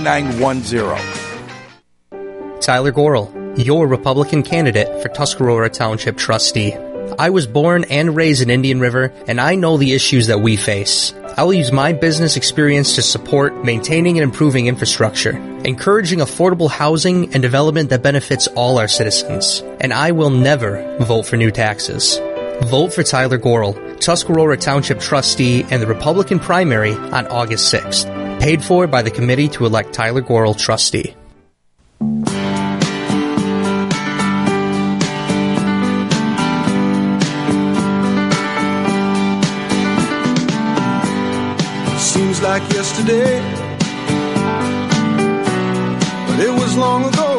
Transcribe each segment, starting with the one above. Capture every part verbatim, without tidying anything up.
nine one zero. Tyler Gorel, your Republican candidate for Tuscarora Township trustee. I was born and raised in Indian River, and I know the issues that we face. I will use my business experience to support maintaining and improving infrastructure, encouraging affordable housing and development that benefits all our citizens. And I will never vote for new taxes. Vote for Tyler Gorel, Tuscarora Township trustee, and the Republican primary on August sixth. Paid for by the committee to elect Tyler Gorel trustee. Seems like yesterday, but it was long ago.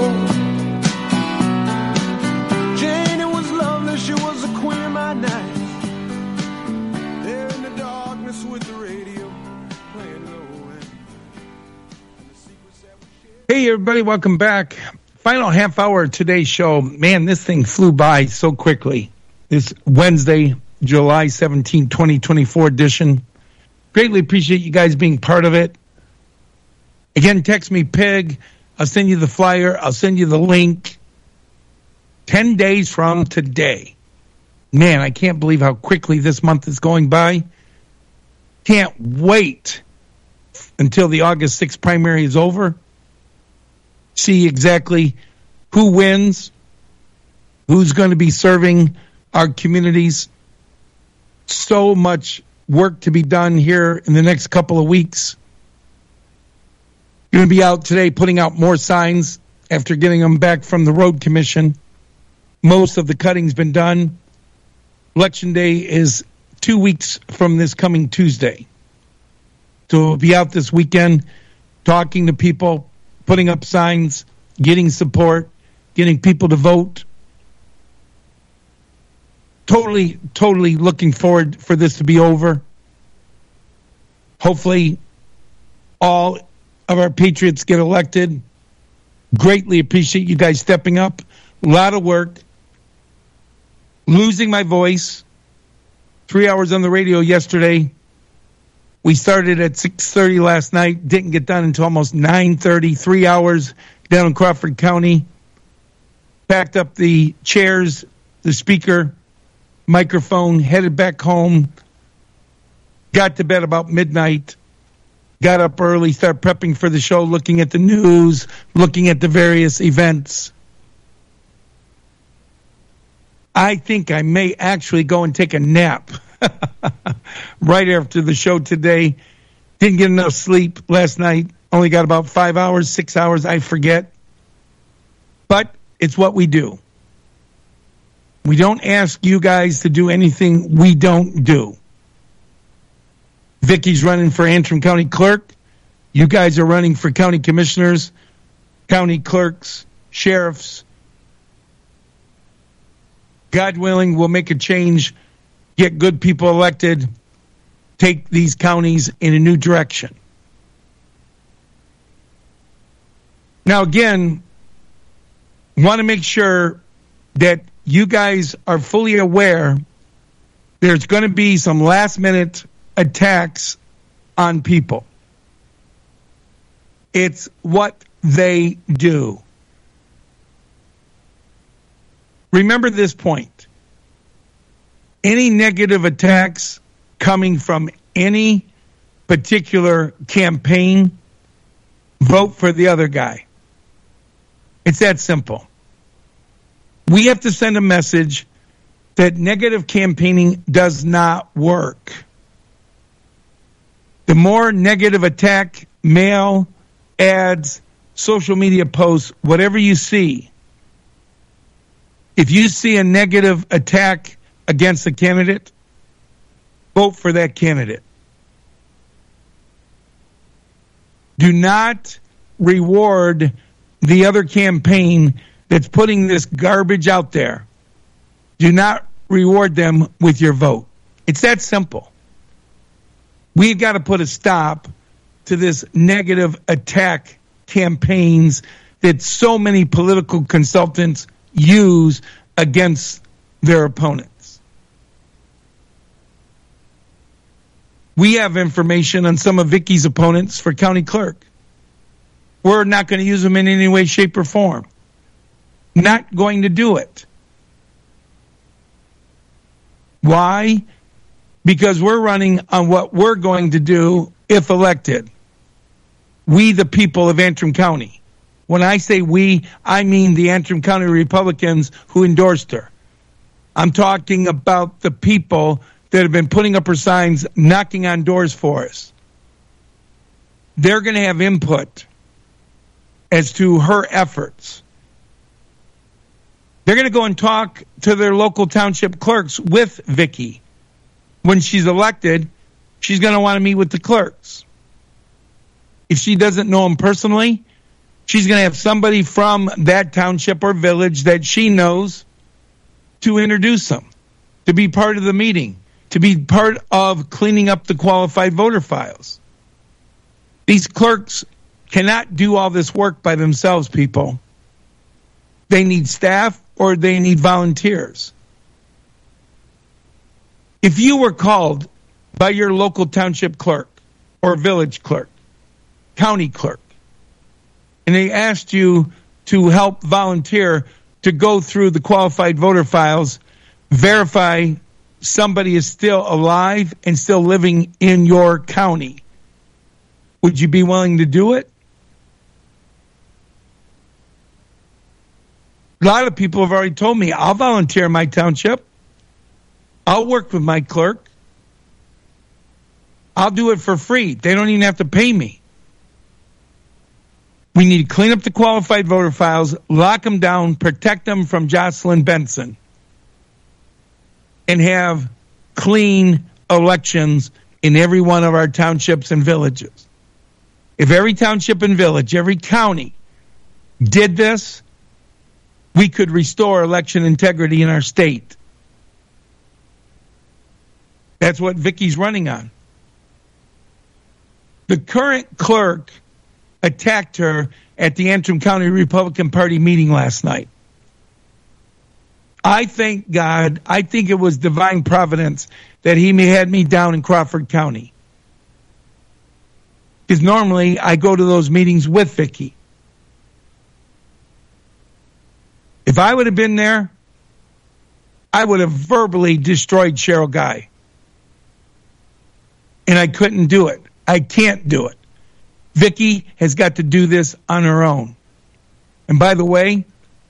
Jane, it was lovely, she was the queen of my night. There in the darkness with the radio playing low. And the secrets that we shared. Hey everybody, welcome back. Final half hour of today's show. Man, this thing flew by so quickly. This Wednesday, July seventeenth, twenty twenty-four edition. Greatly appreciate you guys being part of it. Again, text me Pig. I'll send you the flyer. I'll send you the link. Ten days from today. Man, I can't believe how quickly this month is going by. Can't wait until the August sixth primary is over. See exactly who wins, who's going to be serving our communities. So much work to be done here in the next couple of weeks. Going to be out today putting out more signs after getting them back from the road commission. Most of the cutting's been done. Election day is two weeks from this coming Tuesday. So we'll be out this weekend talking to people, putting up signs, getting support, getting people to vote. Totally, totally looking forward for this to be over. Hopefully, all of our patriots get elected. Greatly appreciate you guys stepping up. A lot of work. Losing my voice. Three hours on the radio yesterday. We started at six thirty last night. Didn't get done until almost nine thirty. Three hours down in Crawford County. Packed up the chairs, the speaker, microphone, headed back home, got to bed about midnight, got up early, started prepping for the show, looking at the news, looking at the various events. I think I may actually go and take a nap right after the show today. Didn't get enough sleep last night. Only got about five hours, six hours, I forget. But it's what we do. We don't ask you guys to do anything we don't do. Vicky's running for Antrim County Clerk. You guys are running for county commissioners, county clerks, sheriffs. God willing, we'll make a change, get good people elected, take these counties in a new direction. Now, again, want to make sure that you guys are fully aware there's going to be some last-minute attacks on people. It's what they do. Remember this point. Any negative attacks coming from any particular campaign, vote for the other guy. It's that simple. We have to send a message that negative campaigning does not work. The more negative attack, mail, ads, social media posts, whatever you see, if you see a negative attack against a candidate, vote for that candidate. Do not reward the other campaign that's putting this garbage out there. Do not reward them with your vote. It's that simple. We've got to put a stop to this negative attack campaigns that so many political consultants use against their opponents. We have information on some of Vicky's opponents for county clerk. We're not going to use them in any way, shape, or form. Not going to do it. Why? Because we're running on what we're going to do if elected. We, the people of Antrim County. When I say we, I mean the Antrim County Republicans who endorsed her. I'm talking about the people that have been putting up her signs, knocking on doors for us. They're going to have input as to her efforts. They're going to go and talk to their local township clerks with Vicky. When she's elected, she's going to want to meet with the clerks. If she doesn't know them personally, she's going to have somebody from that township or village that she knows to introduce them, to be part of the meeting, to be part of cleaning up the qualified voter files. These clerks cannot do all this work by themselves, people. They need staff or they need volunteers. If you were called by your local township clerk or village clerk, county clerk, and they asked you to help volunteer to go through the qualified voter files, verify somebody is still alive and still living in your county, would you be willing to do it? A lot of people have already told me, I'll volunteer in my township. I'll work with my clerk. I'll do it for free. They don't even have to pay me. We need to clean up the qualified voter files, lock them down, protect them from Jocelyn Benson, and have clean elections in every one of our townships and villages. If every township and village, every county did this, we could restore election integrity in our state. That's what Vicky's running on. The current clerk attacked her at the Antrim County Republican Party meeting last night. I thank God, I think it was divine providence that he had me down in Crawford County. Because normally I go to those meetings with Vicky. If I would have been there, I would have verbally destroyed Cheryl Guy. And I couldn't do it. I can't do it. Vicky has got to do this on her own. And by the way,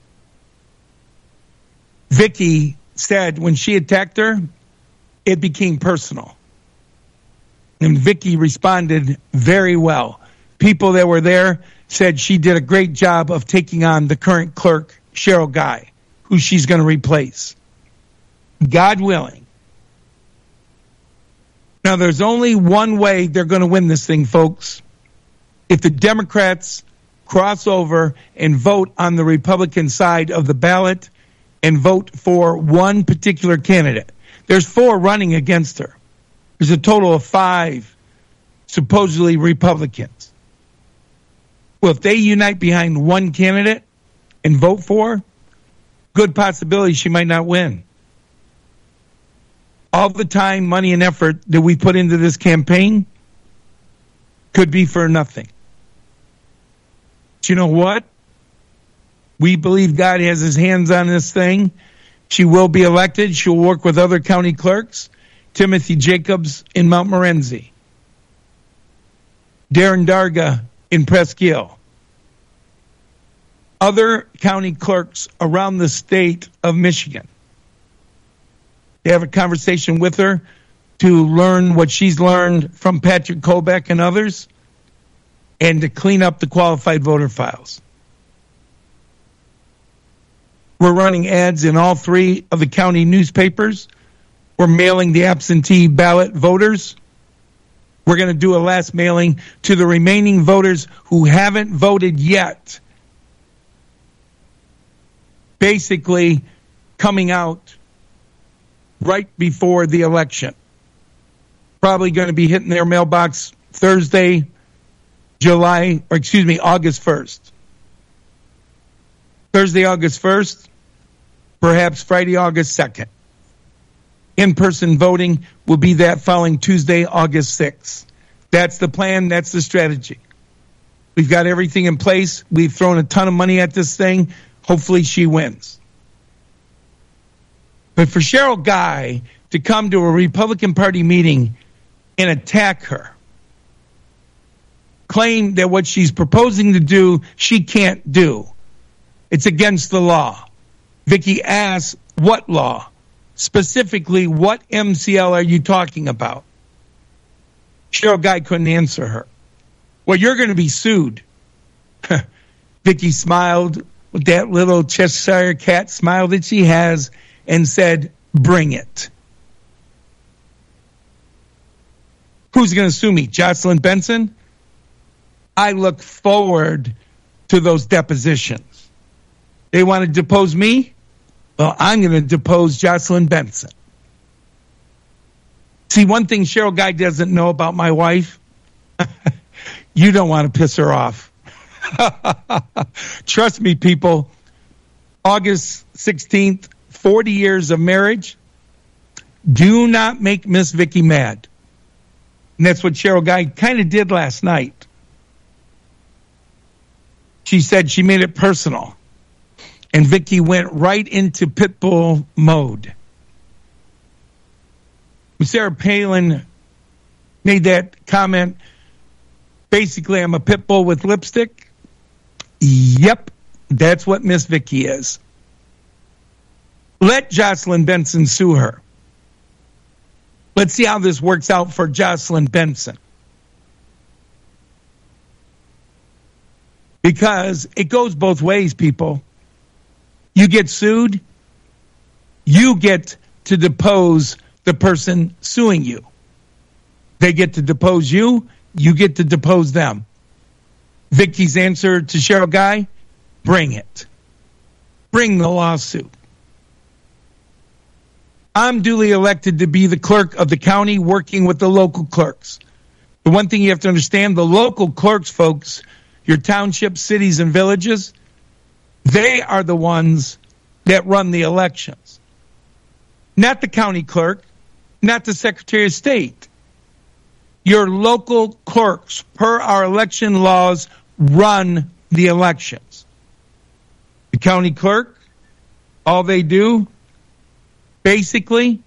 Vicky said when she attacked her, it became personal. And Vicky responded very well. People that were there said she did a great job of taking on the current clerk, Cheryl Guy, who she's going to replace. God willing. Now, there's only one way they're going to win this thing, folks. If the Democrats cross over and vote on the Republican side of the ballot and vote for one particular candidate. There's four running against her. There's a total of five supposedly Republicans. Well, if they unite behind one candidate and vote for, good possibility she might not win. All the time, money, and effort that we put into this campaign could be for nothing. But you know what? We believe God has his hands on this thing. She will be elected. She'll work with other county clerks. Timothy Jacobs in Mount Morency. Darren Darga in Presque Isle. Other county clerks around the state of Michigan. They have a conversation with her to learn what she's learned from Patrick Kobach and others and to clean up the qualified voter files. We're running ads in all three of the county newspapers. We're mailing the absentee ballot voters. We're going to do a last mailing to the remaining voters who haven't voted yet. Basically, coming out right before the election. Probably going to be hitting their mailbox Thursday, July, or excuse me, August first. Thursday, August first, perhaps Friday, August second. In-person voting will be that following Tuesday, August sixth. That's the plan. That's the strategy. We've got everything in place. We've thrown a ton of money at this thing. Hopefully she wins. But for Cheryl Guy to come to a Republican Party meeting and attack her, claim that what she's proposing to do, she can't do. It's against the law. Vicky asks, what law? Specifically, what M C L are you talking about? Cheryl Guy couldn't answer her. Well, you're going to be sued. Vicky smiled with that little Cheshire cat smile that she has and said, bring it. Who's going to sue me? Jocelyn Benson? I look forward to those depositions. They want to depose me? Well, I'm going to depose Jocelyn Benson. See, one thing Cheryl Guy doesn't know about my wife, you don't want to piss her off. Trust me, people. August sixteenth, forty years of marriage. Do not make Miss Vicky mad. And that's what Cheryl Guy kind of did last night. She said she made it personal. And Vicky went right into Pitbull mode. Sarah Palin made that comment, basically, I'm a pit bull with lipstick. Yep, that's what Miss Vicky is. Let Jocelyn Benson sue her. Let's see how this works out for Jocelyn Benson. Because it goes both ways, people. You get sued, you get to depose the person suing you. They get to depose you, you get to depose them. Vicky's answer to Cheryl Guy, bring it. Bring the lawsuit. I'm duly elected to be the clerk of the county working with the local clerks. The one thing you have to understand, the local clerks, folks, your townships, cities, and villages, they are the ones that run the elections. Not the county clerk, not the Secretary of State. Your local clerks, per our election laws, run the elections. The county clerk, all they do, basically,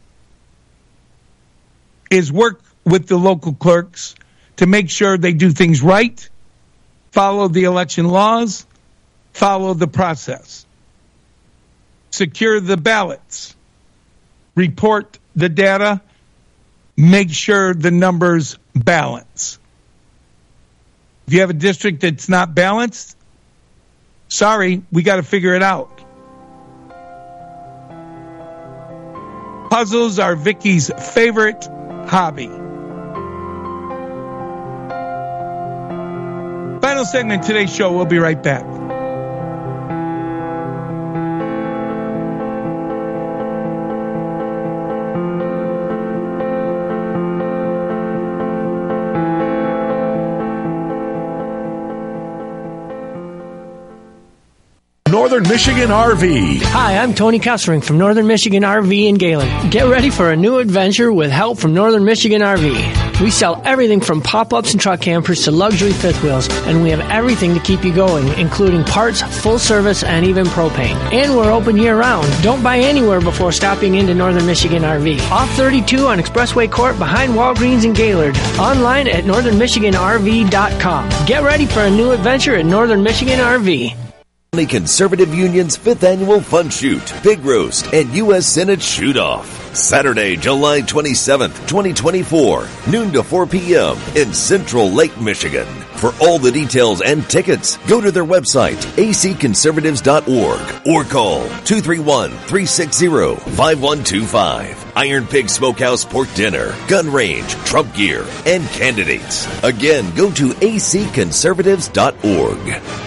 is work with the local clerks to make sure they do things right, follow the election laws, follow the process, secure the ballots, report the data, make sure the numbers balance. If you have a district that's not balanced, sorry, we got to figure it out. Puzzles are Vicky's favorite hobby. Final segment of today's show. We'll be right back. Northern Michigan R V. Hi, I'm Tony Kessering from Northern Michigan R V in Galen. Get ready for a new adventure with help from Northern Michigan R V. We sell everything from pop-ups and truck campers to luxury fifth wheels, and we have everything to keep you going, including parts, full service, and even propane. And we're open year-round. Don't buy anywhere before stopping into Northern Michigan R V. Off thirty-two on Expressway Court behind Walgreens in Gaylord. Online at northern michigan r v dot com. Get ready for a new adventure at Northern Michigan R V. Conservative Union's fifth annual Fun Shoot, Pig Roast, and U S Senate Shoot-Off. Saturday, July twenty-seventh, twenty twenty-four, noon to four p.m. in Central Lake, Michigan. For all the details and tickets, go to their website, a c conservatives dot org, or call two three one, three six zero, five one two five. Iron Pig Smokehouse Pork Dinner, gun range, Trump gear, and candidates. Again, go to a c conservatives dot org.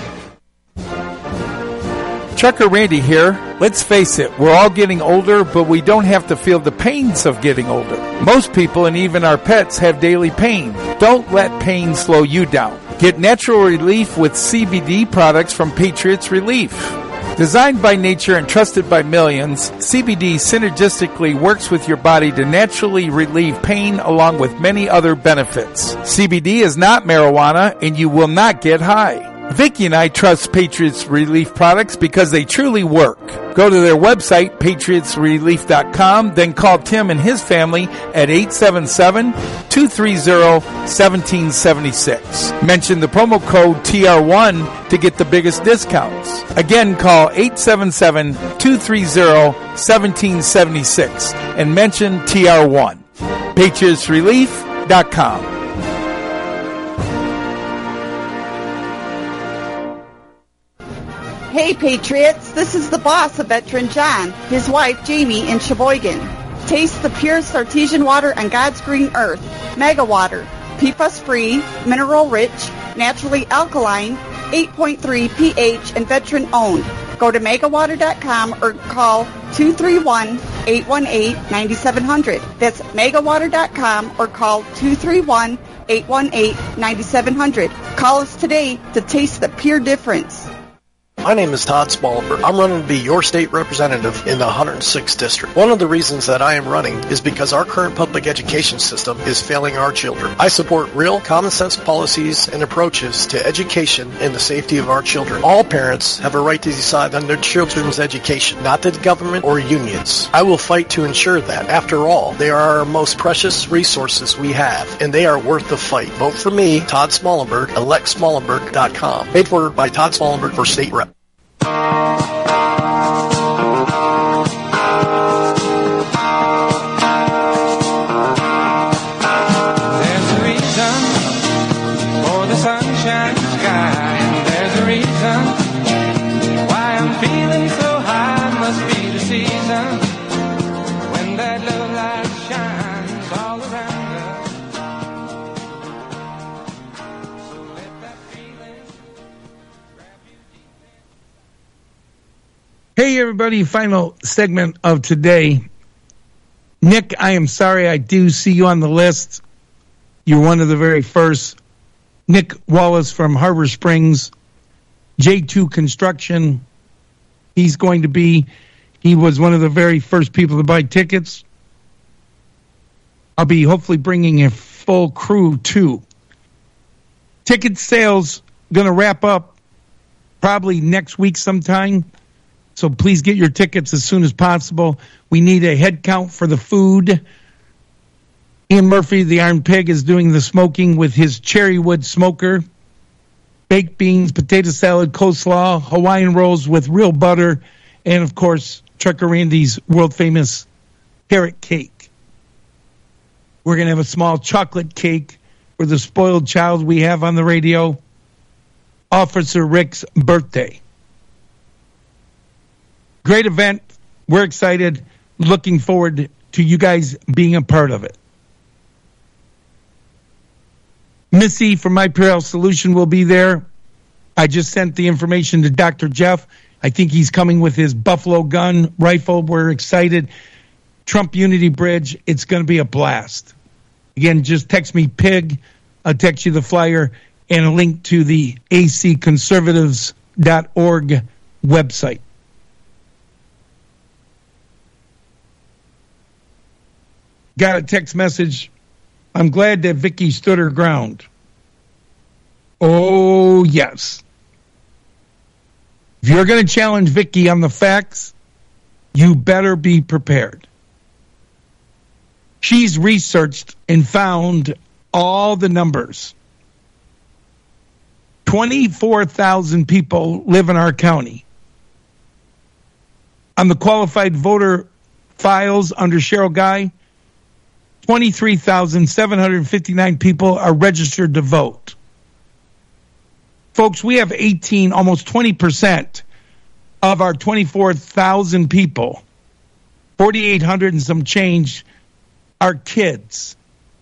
Trucker Randy here. Let's face it, we're all getting older, but we don't have to feel the pains of getting older. Most people and even our pets have daily pain. Don't let pain slow you down. Get natural relief with C B D products from Patriots Relief. Designed by nature and trusted by millions, C B D synergistically works with your body to naturally relieve pain along with many other benefits. C B D is not marijuana and you will not get high. Vicky and I trust Patriots Relief products because they truly work. Go to their website, patriots relief dot com, then call Tim and his family at eight seven seven, two three zero, one seven seven six. Mention the promo code T R one to get the biggest discounts. Again, call eight seven seven, two three zero, one seven seven six and mention T R one. patriots relief dot com. Hey Patriots, this is the boss of Veteran John, his wife Jamie in Sheboygan. Taste the purest artesian water on God's green earth, Mega Water, P F A S-free, mineral-rich, naturally alkaline, eight point three pH, and veteran-owned. Go to mega water dot com or call two three one, eight one eight, nine seven zero zero. That's mega water dot com or call two three one, eight one eight, nine seven zero zero. Call us today to taste the pure difference. My name is Todd Smallberg. I'm running to be your state representative in the one hundred sixth District. One of the reasons that I am running is because our current public education system is failing our children. I support real, common-sense policies and approaches to education and the safety of our children. All parents have a right to decide on their children's education, not the government or unions. I will fight to ensure that. After all, they are our most precious resources we have, and they are worth the fight. Vote for me, Todd Smallberg, elect smallenberg dot com. Paid for by Todd Smallberg for state rep. There's a reason for the sunshine sky, and there's a reason why I'm feeling so high. Must be the season when that love light shines all around us. So let that feeling grab you deep. Hey, everybody, final segment of today. Nick, I am sorry, I do see you on the list. You're one of the very first. Nick Wallace from Harbor Springs, J two Construction. He's going to be, he was one of the very first people to buy tickets. I'll be hopefully bringing a full crew, too. Ticket sales going to wrap up probably next week sometime. So please get your tickets as soon as possible. We need a head count for the food. Ian Murphy, the Iron Pig, is doing the smoking with his cherrywood smoker. Baked beans, potato salad, coleslaw, Hawaiian rolls with real butter, and, of course, Trucker Randy's world-famous carrot cake. We're going to have a small chocolate cake for the spoiled child we have on the radio, Officer Rick's birthday. Great event. We're excited. Looking forward to you guys being a part of it. Missy from My Pure Health Solution will be there. I just sent the information to Doctor Jeff. I think he's coming with his Buffalo gun rifle. We're excited. Trump Unity Bridge. It's going to be a blast. Again, just text me PIG. I'll text you the flyer and a link to the a c conservatives dot org website. Got a text message. I'm glad that Vicky stood her ground. Oh, yes. If you're going to challenge Vicky on the facts, you better be prepared. She's researched and found all the numbers. twenty-four thousand people live in our county. On the qualified voter files under Cheryl Guy, twenty-three thousand seven hundred fifty-nine people are registered to vote. Folks, we have eighteen, almost twenty percent of our twenty-four thousand people, forty-eight hundred and some change, are kids,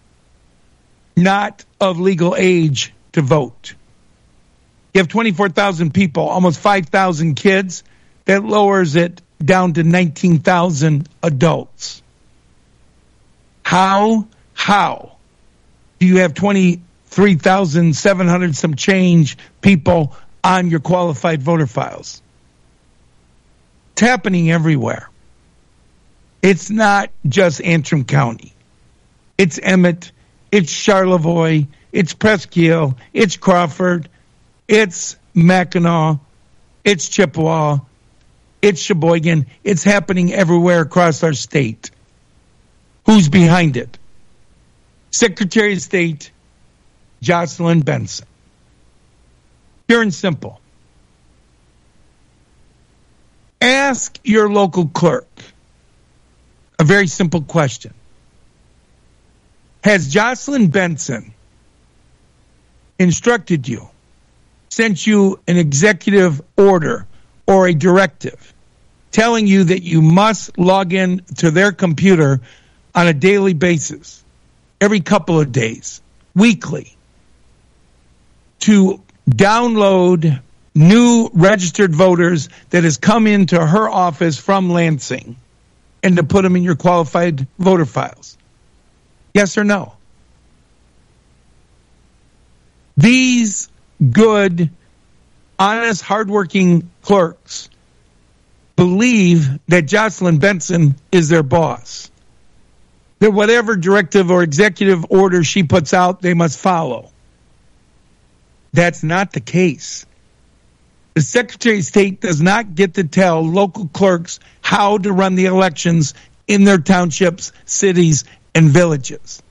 not of legal age to vote. You have twenty-four thousand people, almost five thousand kids. That lowers it down to nineteen thousand adults. How, how do you have twenty-three thousand seven hundred some change people on your qualified voter files? It's happening everywhere. It's not just Antrim County. It's Emmett. It's Charlevoix. It's Presque Isle. It's Crawford. It's Mackinac. It's Chippewa. It's Sheboygan. It's happening everywhere across our state. Who's behind it? Secretary of State Jocelyn Benson. Pure and simple. Ask your local clerk a very simple question. Has Jocelyn Benson instructed you, sent you an executive order or a directive telling you that you must log in to their computer on a daily basis, every couple of days, weekly, to download new registered voters that has come into her office from Lansing and to put them in your qualified voter files? Yes or no? These good, honest, hardworking clerks believe that Jocelyn Benson is their boss. That whatever directive or executive order she puts out, they must follow. That's not the case. The Secretary of State does not get to tell local clerks how to run the elections in their townships, cities, and villages.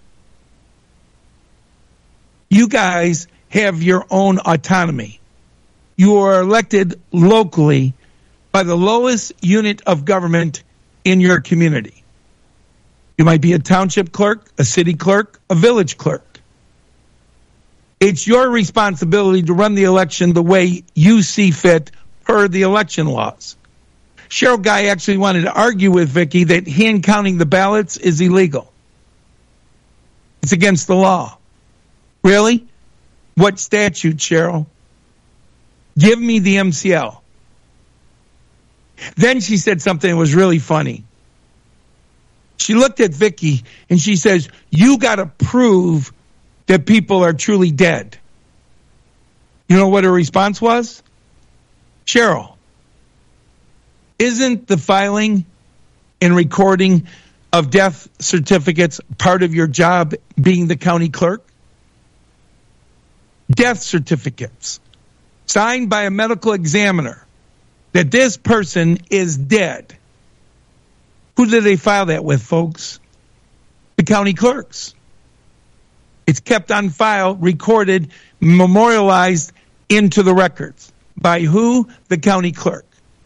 You guys have your own autonomy. You are elected locally by the lowest unit of government in your community. You might be a township clerk, a city clerk, a village clerk. It's your responsibility to run the election the way you see fit per the election laws. Cheryl Guy actually wanted to argue with Vicki that hand counting the ballots is illegal. It's against the law. Really? What statute, Cheryl? Give me the M C L. Then she said something that was really funny. She looked at Vicki and she says, you got to prove that people are truly dead. You know what her response was? Cheryl, isn't the filing and recording of death certificates part of your job being the county clerk? Death certificates signed by a medical examiner that this person is dead. Who did they file that with, folks? The county clerks. It's kept on file, recorded, memorialized into the records. By who? The county clerk.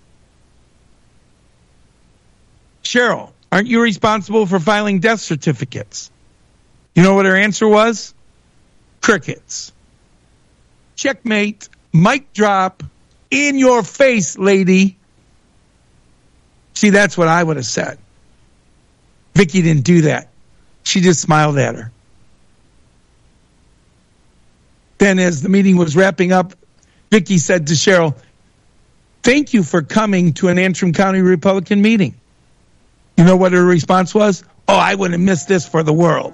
Cheryl, aren't you responsible for filing death certificates? You know what her answer was? Crickets. Checkmate. Mic drop. In your face, lady. See, that's what I would have said. Vicki didn't do that. She just smiled at her. Then as the meeting was wrapping up, Vicki said to Cheryl, thank you for coming to an Antrim County Republican meeting. You know what her response was? Oh, I wouldn't miss this for the world.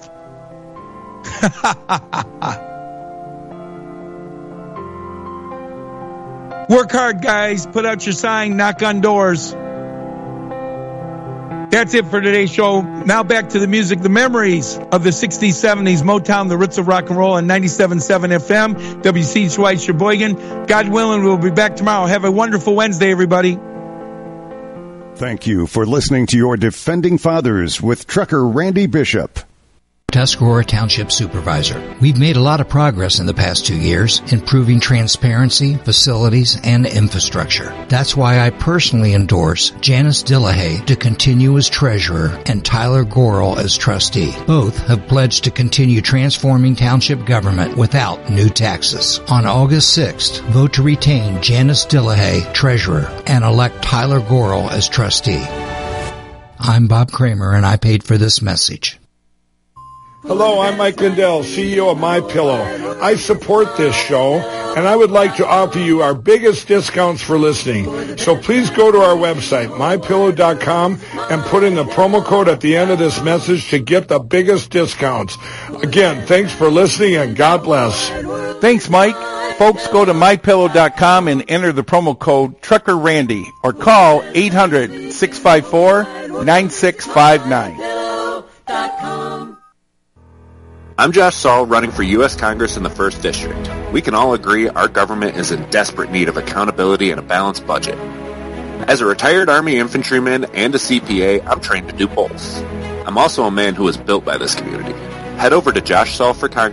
Work hard, guys. Put out your sign. Knock on doors. That's it for today's show. Now back to the music, the memories of the sixties, seventies, Motown, the roots of rock and roll on ninety-seven point seven F M, W C H Y Sheboygan. God willing, we'll be back tomorrow. Have a wonderful Wednesday, everybody. Thank you for listening to your Defending Fathers with trucker Randy Bishop. Tuscarora Township Supervisor. We've made a lot of progress in the past two years, improving transparency, facilities, and infrastructure. That's why I personally endorse Janice Dillahay to continue as treasurer and Tyler Gorel as trustee. Both have pledged to continue transforming township government without new taxes. On August sixth, vote to retain Janice Dillahay, treasurer, and elect Tyler Gorel as trustee. I'm Bob Kramer, and I paid for this message. Hello, I'm Mike Lindell, C E O of MyPillow. I support this show, and I would like to offer you our biggest discounts for listening. So please go to our website, my pillow dot com, and put in the promo code at the end of this message to get the biggest discounts. Again, thanks for listening, and God bless. Thanks, Mike. Folks, go to my pillow dot com and enter the promo code Trucker Randy or call eight hundred, six five four, nine six five nine. I'm Josh Saul, running for U S Congress in the first District. We can all agree our government is in desperate need of accountability and a balanced budget. As a retired Army infantryman and a C P A, I'm trained to do both. I'm also a man who was built by this community. Head over to Josh Saul for Congress